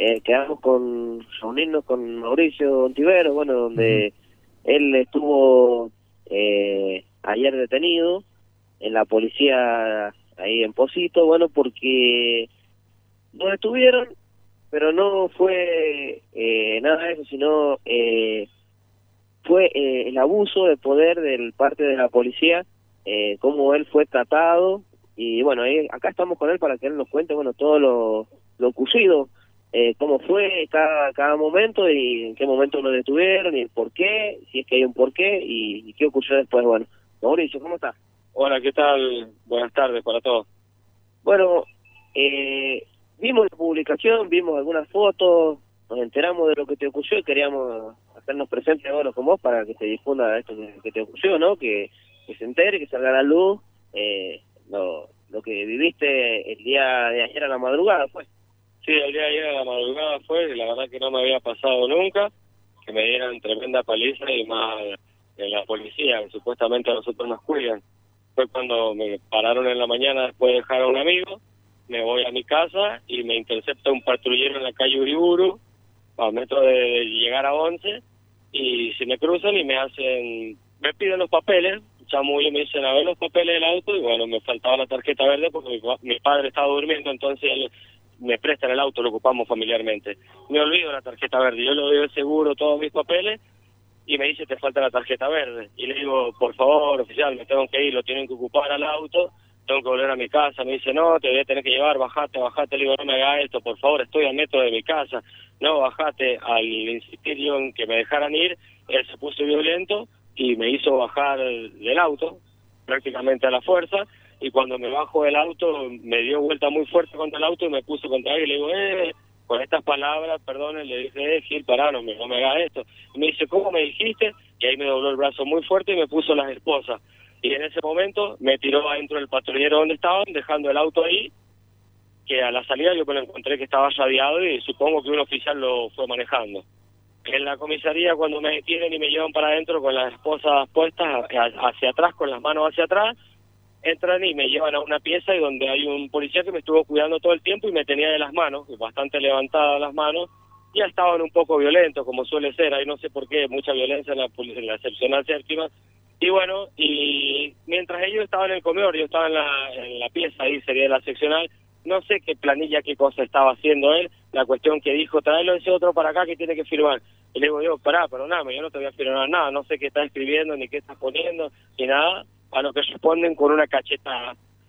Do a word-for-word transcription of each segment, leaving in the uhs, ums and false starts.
eh, quedamos con reunirnos con Mauricio Ontivero, bueno, donde uh-huh. él estuvo eh, ayer detenido en la policía ahí en Pocito, bueno, porque lo detuvieron, pero no fue eh, nada de eso, sino eh, fue eh, el abuso de poder del parte de la policía, eh, cómo él fue tratado, y bueno, ahí, acá estamos con él para que él nos cuente, bueno, todo lo, lo ocurrido, eh, cómo fue cada, cada momento y en qué momento lo detuvieron y el por qué, si es que hay un por qué y, y qué ocurrió después. Bueno, Mauricio, ¿cómo estás? Hola, ¿qué tal? Buenas tardes para todos. Bueno, eh, vimos la publicación, vimos algunas fotos, nos enteramos de lo que te ocurrió y queríamos hacernos presentes ahora con vos para que se difunda esto que, que te ocurrió, ¿no? Que, que se entere, que salga a la luz eh, lo, lo que viviste el día de ayer a la madrugada, pues. Sí, el día de ayer a la madrugada fue, la verdad que no me había pasado nunca, que me dieran tremenda paliza y más en la policía, que supuestamente a nosotros nos cuidan. Fue cuando me pararon en la mañana después de dejar a un amigo, me voy a mi casa y me intercepta un patrullero en la calle Uriburu, a metro de, de llegar a once, y se me cruzan y me hacen, me piden los papeles, chamullo, me dicen a ver los papeles del auto, y bueno, me faltaba la tarjeta verde porque mi, mi padre estaba durmiendo, entonces él me prestan el auto, lo ocupamos familiarmente. Me olvido la tarjeta verde, yo le doy el seguro, todos mis papeles, y me dice, te falta la tarjeta verde. Y le digo, por favor, oficial, me tengo que ir, lo tienen que ocupar al auto, tengo que volver a mi casa. Me dice, no, te voy a tener que llevar, bajate, bajate. Le digo, no me haga esto, por favor, estoy al metro de mi casa. No, bajate. Al insistir yo en que me dejaran ir, él se puso violento y me hizo bajar del auto, prácticamente a la fuerza, y cuando me bajo del auto, me dio vuelta muy fuerte contra el auto y me puso contra él, y le digo, eh... con estas palabras, perdón, le dije, eh, Gil, pará, no me, no me hagas esto. Y me dice, ¿cómo me dijiste? Y ahí me dobló el brazo muy fuerte y me puso las esposas. Y en ese momento me tiró adentro del patrullero donde estaban, dejando el auto ahí, que a la salida yo me lo encontré que estaba radiado y supongo que un oficial lo fue manejando. En la comisaría, cuando me detienen y me llevan para adentro con las esposas puestas hacia atrás, con las manos hacia atrás, entran y me llevan a una pieza y donde hay un policía que me estuvo cuidando todo el tiempo y me tenía de las manos, bastante levantadas las manos, y ya estaban un poco violentos, como suele ser, ahí no sé por qué, mucha violencia en la, en la excepcional séptima, y bueno, y mientras ellos estaban en el comedor, yo estaba en la, en la pieza, ahí sería la seccional, no sé qué planilla, qué cosa estaba haciendo él, la cuestión que dijo, traelo ese otro para acá que tiene que firmar, y le digo yo, pará, perdóname, yo no te voy a firmar nada, no sé qué está escribiendo, ni qué está poniendo, ni nada, a lo que responden con una cachetada.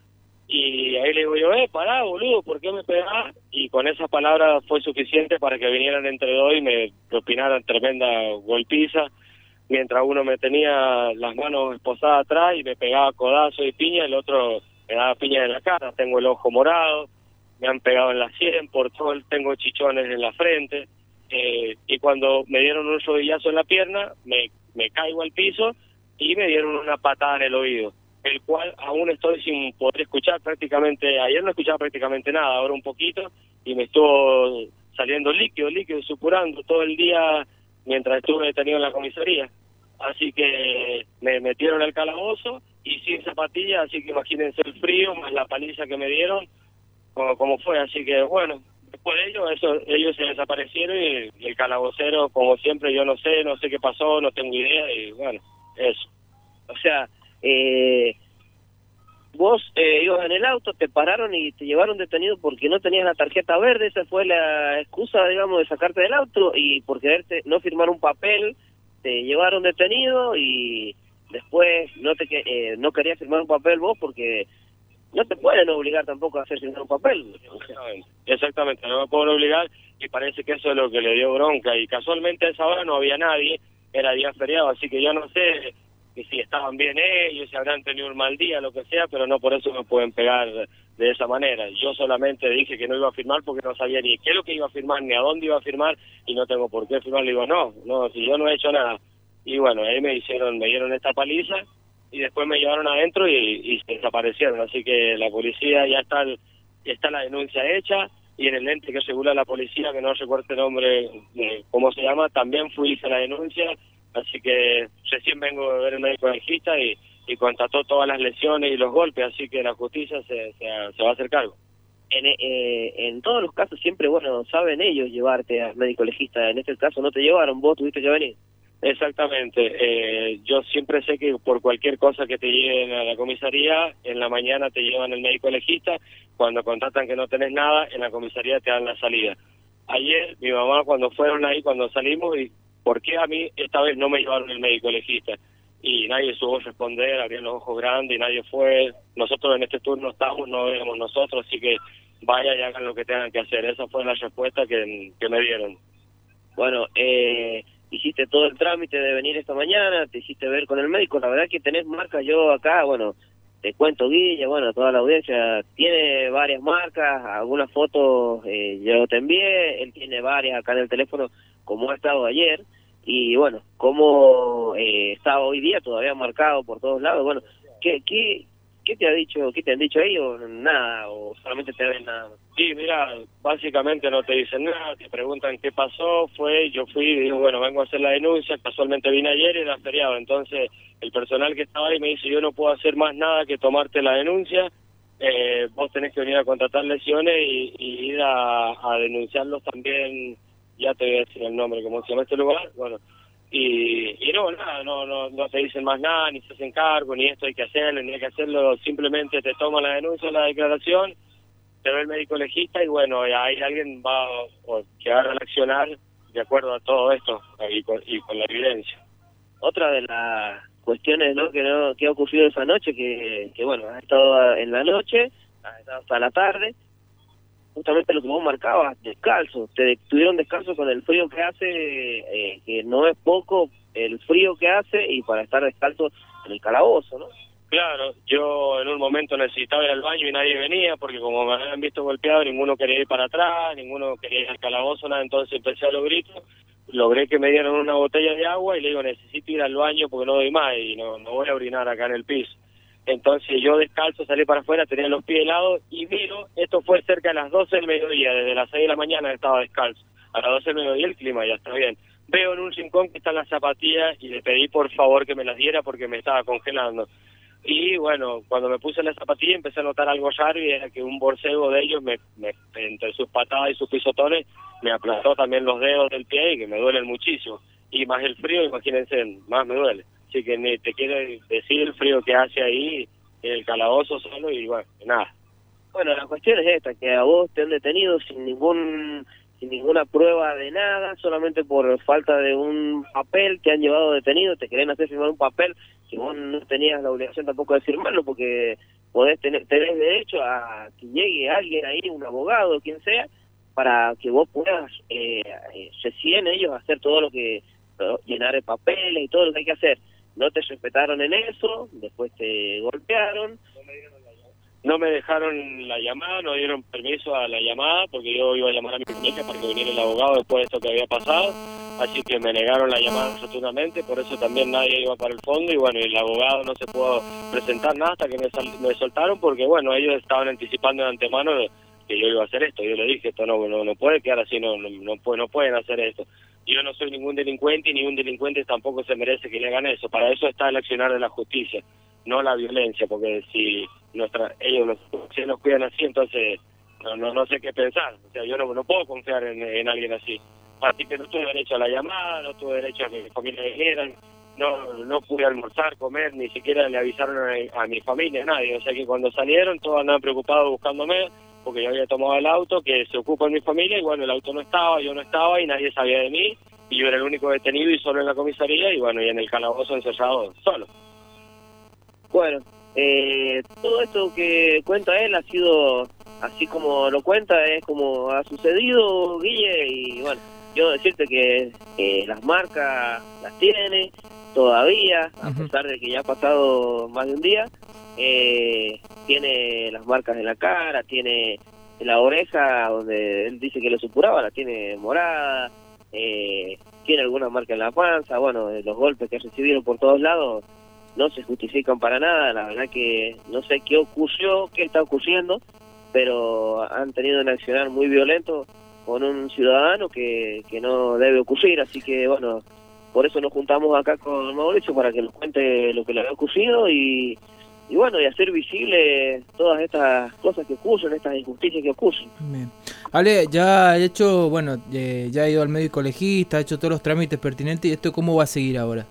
Y ahí le digo yo, eh, pará, boludo, ¿por qué me pegás? Y con esas palabras fue suficiente para que vinieran entre dos y me propinaran tremenda golpiza, mientras uno me tenía las manos esposadas atrás y me pegaba codazo y piña, el otro me daba piña en la cara, tengo el ojo morado, me han pegado en la sien, por todo el, tengo chichones en la frente, eh, y cuando me dieron un rodillazo en la pierna, me, me caigo al piso, y me dieron una patada en el oído, el cual aún estoy sin poder escuchar prácticamente, ayer no escuchaba prácticamente nada, ahora un poquito, y me estuvo saliendo líquido, líquido, supurando todo el día mientras estuve detenido en la comisaría. Así que me metieron al calabozo y sin zapatillas, así que imagínense el frío, más la paliza que me dieron, como, como fue, así que bueno, después de ello, eso, ellos se desaparecieron y, y el calabocero, como siempre, yo no sé, no sé qué pasó, no tengo idea, y bueno, eso. O sea, eh, vos eh, ibas en el auto, te pararon y te llevaron detenido porque no tenías la tarjeta verde, esa fue la excusa, digamos, de sacarte del auto, y por quererte no firmar un papel, te llevaron detenido y después no te eh, no querías firmar un papel vos porque no te pueden obligar tampoco a hacer firmar un papel. Exactamente, exactamente, no me pueden obligar y parece que eso es lo que le dio bronca y casualmente a esa hora no había nadie, era día feriado, así que yo no sé y si estaban bien ellos, si habrán tenido un mal día, lo que sea, pero no por eso me pueden pegar de esa manera. Yo solamente dije que no iba a firmar porque no sabía ni qué es lo que iba a firmar, ni a dónde iba a firmar, y no tengo por qué firmar. Le digo, no, no, si yo no he hecho nada. Y bueno, ahí me hicieron, me dieron esta paliza, y después me llevaron adentro y, y se desaparecieron. Así que la policía ya está, el, ya está la denuncia hecha, y en el ente que regula la policía, que no recuerdo el nombre, eh, cómo se llama, también fui hice la denuncia. Así que recién vengo de ver el médico legista y, y constató todas las lesiones y los golpes, así que la justicia se, se, se va a hacer cargo. en, eh, en todos los casos siempre, bueno, saben ellos llevarte al médico legista. En este caso no te llevaron, vos tuviste que venir. Exactamente, eh, yo siempre sé que por cualquier cosa que te lleven a la comisaría, en la mañana te llevan el médico legista, cuando contratan que no tenés nada, en la comisaría te dan la salida. Ayer mi mamá cuando fueron ahí, cuando salimos, y ¿por qué a mí esta vez no me llevaron el médico legista? Y nadie supo responder, abrieron los ojos grandes y nadie fue. Nosotros en este turno estamos, no éramos nosotros, así que vaya y hagan lo que tengan que hacer. Esa fue la respuesta que, que me dieron. Bueno, eh... hiciste todo el trámite de venir esta mañana, te hiciste ver con el médico, la verdad que tenés marcas, yo acá, bueno, te cuento Guille, bueno, toda la audiencia, tiene varias marcas, algunas fotos eh, yo te envié, él tiene varias acá en el teléfono, como ha estado ayer, y bueno, como eh, está hoy día todavía marcado por todos lados, bueno, ¿qué, qué, qué te ha dicho, qué te han dicho ellos? Nada, o solamente te ven nada más. Sí, mira, básicamente no te dicen nada, te preguntan qué pasó, fue, yo fui y digo, bueno, vengo a hacer la denuncia, casualmente vine ayer y era feriado, entonces el personal que estaba ahí me dice, yo no puedo hacer más nada que tomarte la denuncia, eh, vos tenés que venir a contratar lesiones y, y ir a, a denunciarlos también, ya te voy a decir el nombre, ¿cómo se llama este lugar? Bueno, y, y no, nada, no, no, no te dicen más nada, ni se hacen cargo, ni esto hay que hacerlo, ni hay que hacerlo, simplemente te toman la denuncia, la declaración, te ve el médico legista y bueno, ahí alguien va o, que va a reaccionar de acuerdo a todo esto y con, y con la evidencia. Otra de las cuestiones, ¿no?, que no que ha ocurrido esa noche, que, que bueno, has estado en la noche, has estado hasta la tarde, justamente lo que vos marcabas, descalzo, te tuvieron descalzo con el frío que hace, eh, que no es poco el frío que hace, y para estar descalzo en el calabozo, ¿no? Claro, yo en un momento necesitaba ir al baño y nadie venía, porque como me habían visto golpeado, ninguno quería ir para atrás, ninguno quería ir al calabozo, nada, entonces empecé a los gritos, logré que me dieran una botella de agua y le digo, necesito ir al baño porque no doy más y no, no voy a orinar acá en el piso. Entonces yo descalzo salí para afuera, tenía los pies helados y miro, esto fue cerca de las doce del mediodía, desde las seis de la mañana estaba descalzo, a las doce del mediodía el clima ya está bien. Veo en un rincón que están las zapatillas y le pedí por favor que me las diera porque me estaba congelando. Y bueno, cuando me puse la zapatilla empecé a notar algo raro y era que un borcego de ellos, me, me, entre sus patadas y sus pisotones, me aplastó también los dedos del pie y que me duelen muchísimo. Y más el frío, imagínense, más me duele. Así que ni te quiero decir el frío que hace ahí en el calabozo solo y bueno, nada. Bueno, la cuestión es esta, que a vos te han detenido sin ningún sin ninguna prueba de nada, solamente por falta de un papel, te han llevado detenido, te quieren hacer firmar un papel que vos no tenías la obligación tampoco de firmarlo, porque podés tener, tenés derecho a que llegue alguien ahí, un abogado, quien sea, para que vos puedas, eh, eh, recién ellos hacer todo lo que, llenar el papel y todo lo que hay que hacer. No te respetaron en eso, después te golpearon. No me dejaron la llamada, no dieron permiso a la llamada, porque yo iba a llamar a mi familia para que viniera el abogado después de esto que había pasado, así que me negaron la llamada rotundamente, por eso también nadie iba para el fondo, y bueno, el abogado no se pudo presentar nada hasta que me, sal me soltaron, porque bueno, ellos estaban anticipando de antemano que yo iba a hacer esto. Yo le dije, esto no no, no puede quedar así, no, no, no, no pueden hacer esto. Yo no soy ningún delincuente y ningún delincuente tampoco se merece que le hagan eso. Para eso está el accionar de la justicia, no la violencia, porque si nuestra ellos nos, si nos cuidan así, entonces no, no no sé qué pensar. O sea, yo no, no puedo confiar en, en alguien así. Así que no tuve derecho a la llamada, no tuve derecho a que mi familia vinieran, no no pude almorzar, comer, ni siquiera le avisaron a, a mi familia, a nadie. O sea que cuando salieron todos andaban preocupados buscándome, porque yo había tomado el auto, que se ocupa en mi familia, y bueno, el auto no estaba, yo no estaba, y nadie sabía de mí, y yo era el único detenido y solo en la comisaría, y bueno, y en el calabozo encerrado solo. Bueno, eh, todo esto que cuenta él ha sido así como lo cuenta, es como ha sucedido, Guille, y bueno, yo decirte que eh, las marcas las tiene todavía, a uh-huh. pesar de que ya ha pasado más de un día. Eh, tiene las marcas en la cara, tiene la oreja donde él dice que lo supuraba, la tiene morada, eh, tiene alguna marca en la panza. Bueno, los golpes que recibieron por todos lados no se justifican para nada. La verdad que no sé qué ocurrió, qué está ocurriendo, pero han tenido un accionar muy violento con un ciudadano que, que no debe ocurrir. Así que bueno, por eso nos juntamos acá con Mauricio, para que nos cuente lo que le había ocurrido y y bueno, y hacer visible todas estas cosas que ocurren, estas injusticias que ocurren. Bien. Ale, ya ha hecho, bueno, eh, ya ha ido al médico legista, ha hecho todos los trámites pertinentes, ¿y esto cómo va a seguir ahora?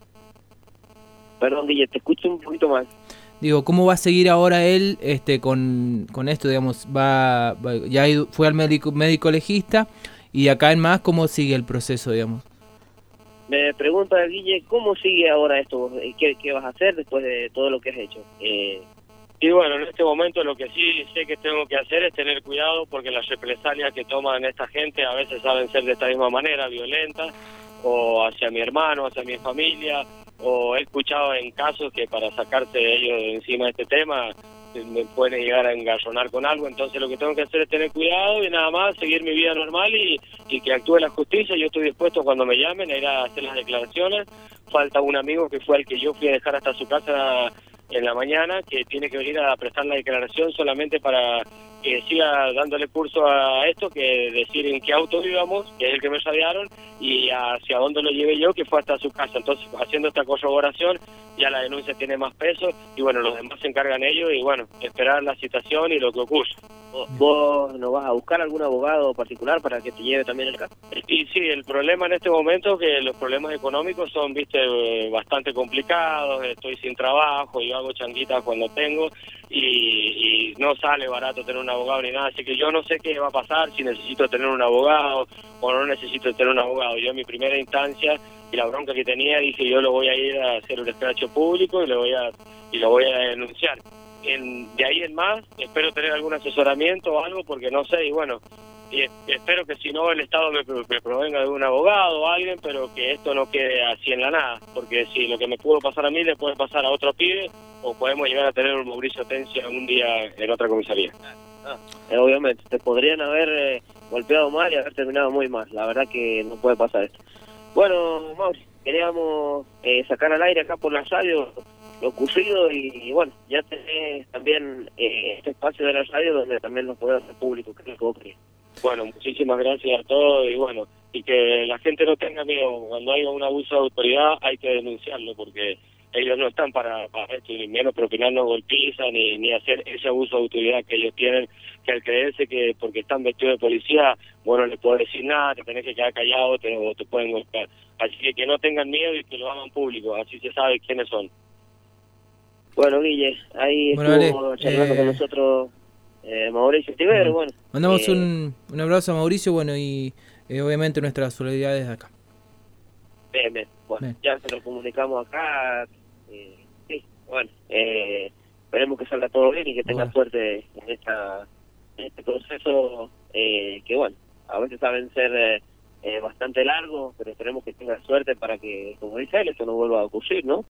Perdón, Guille, te escucho un poquito más. Digo, ¿cómo va a seguir ahora él este con, con esto, digamos? va, va Ya ha ido, fue al médico, médico legista, y acá en más, ¿cómo sigue el proceso, digamos? Me pregunta Guille, ¿cómo sigue ahora esto? ¿Qué, qué vas a hacer después de todo lo que has hecho? Eh, Y bueno, en este momento lo que sí sé que tengo que hacer es tener cuidado, porque las represalias que toman esta gente a veces saben ser de esta misma manera, violentas, o hacia mi hermano, hacia mi familia, o he escuchado en casos que para sacarse de ellos de encima de este tema me pueden llegar a engarronar con algo. Entonces lo que tengo que hacer es tener cuidado y nada más, seguir mi vida normal y, y que actúe la justicia. Yo estoy dispuesto cuando me llamen a ir a hacer las declaraciones. Falta un amigo que fue el que yo fui a dejar hasta su casa en la mañana, que tiene que venir a prestar la declaración solamente para que siga dándole curso a esto, que decir en qué auto íbamos, que es el que me radiaron, y hacia dónde lo llevé yo, que fue hasta su casa. Entonces, haciendo esta corroboración, ya la denuncia tiene más peso, y bueno, los demás se encargan ellos, y bueno, esperar la citación y lo que ocurre. ¿Vos no vas a buscar algún abogado particular para que te lleve también el caso? Y sí, el problema en este momento es que los problemas económicos son, viste, bastante complicados. Estoy sin trabajo, yo hago changuitas cuando tengo y, y no sale barato tener un abogado ni nada, así que yo no sé qué va a pasar, si necesito tener un abogado o no necesito tener un abogado. Yo en mi primera instancia y la bronca que tenía, dije yo lo voy a ir a hacer un escracho público y lo voy a y lo voy a denunciar. En, de ahí en más, espero tener algún asesoramiento o algo, porque no sé, y bueno, y espero que si no el Estado me, me provenga de un abogado o alguien, pero que esto no quede así en la nada, porque si lo que me pudo pasar a mí le puede pasar a otro pibe, o podemos llegar a tener un Mauricio Tencia un día en otra comisaría. Ah, eh, obviamente, te podrían haber eh, golpeado mal y haber terminado muy mal, la verdad que no puede pasar esto. Bueno, Mauri, queríamos eh, sacar al aire acá por la radio lo ocurrido y, y bueno, ya tenés también eh, este espacio de la radio donde también lo podés hacer público, creo que vos querés. Bueno, muchísimas gracias a todos y bueno, y que la gente no tenga miedo. Cuando haya un abuso de autoridad hay que denunciarlo, porque ellos no están para, para esto, ni menos propinarnos golpizas, ni, ni hacer ese abuso de autoridad que ellos tienen, que al creerse que porque están vestidos de policía, bueno, no les puedo decir nada, te tenés que quedar callado, te, o te pueden golpear. Así que que no tengan miedo y que lo hagan público, así se sabe quiénes son. Bueno, Guille, ahí bueno, estuvo vale, charlando eh... con nosotros eh, Mauricio Tivero, bueno. Mandamos eh, un, un abrazo a Mauricio, bueno, y eh, obviamente nuestras solidaridades acá. Bien, bien. Bueno, bien. Ya se lo comunicamos acá. Eh, sí, bueno, eh, esperemos que salga todo bien y que tenga bueno. suerte en, esta, en este proceso eh, que, bueno, a veces saben ser eh, eh, bastante largos, pero esperemos que tenga suerte para que, como dice él, esto no vuelva a ocurrir, ¿no?